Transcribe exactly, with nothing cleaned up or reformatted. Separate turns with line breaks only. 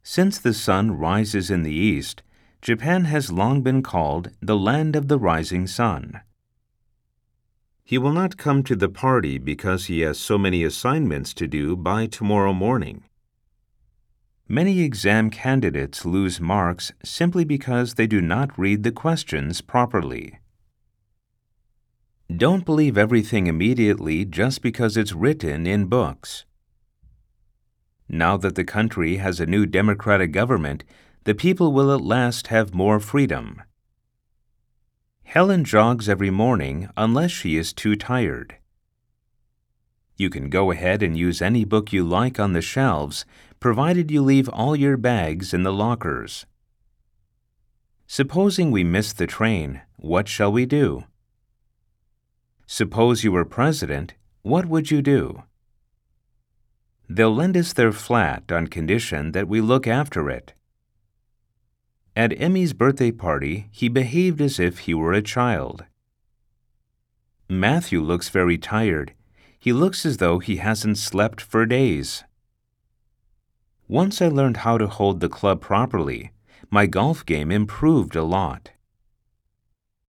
Since the sun rises in the east, Japan has long been called the land of the rising sun. He will not come to the party because he has so many assignments to do by tomorrow morning. Many exam candidates lose marks simply because they do not read the questions properly. Don't believe everything immediately just because it's written in books. Now that the country has a new democratic government, the people will at last have more freedom. Helen jogs every morning unless she is too tired. You can go ahead and use any book you like on the shelves, provided you leave all your bags in the lockers. Supposing we miss the train, what shall we do? Suppose you were president, what would you do? They'll lend us their flat on condition that we look after it. At Emmy's birthday party, he behaved as if he were a child. Matthew looks very tired. He looks as though he hasn't slept for days. Once I learned how to hold the club properly, my golf game improved a lot.